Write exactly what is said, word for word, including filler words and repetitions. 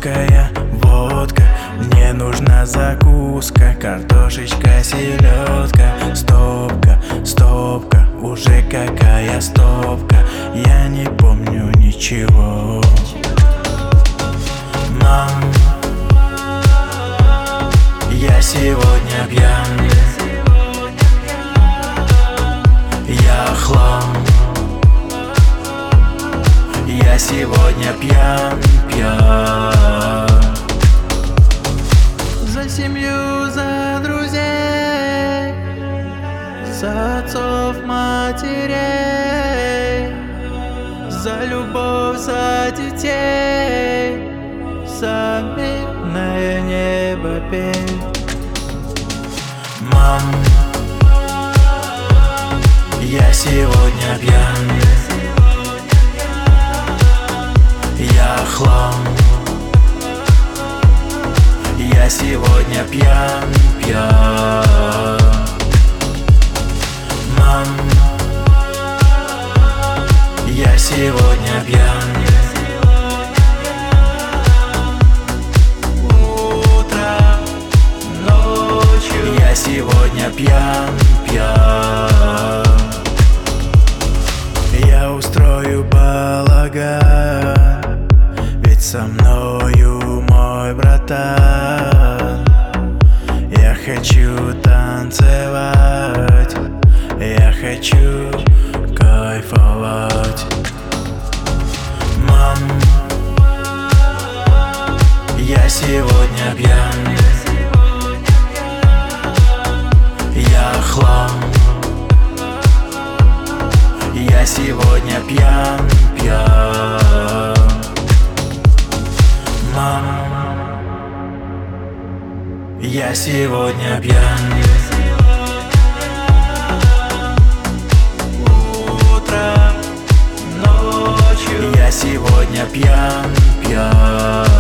русская водка, мне нужна закуска, картошечка, селедка. Стопка, стопка, уже какая стопка, я не помню ничего. Мам, я сегодня пьян, я хлам. Я сегодня пьян, пьян. За семью, за друзей, за отцов, матерей, за любовь, за детей, за мирное небо пей. Мам, я сегодня пьян, я хлам. Я сегодня пьян, пьян. Мам, я сегодня пьян. Утром, ночью я сегодня пьян, пьян. Я устрою балаган, ведь со мною мой братан. Я хочу танцевать, я хочу кайфовать. Мам, я сегодня пьян, я хлам. Я сегодня пьян, пьян. Мам, я сегодня пьян. утром, ночью я сегодня пьян, пьян.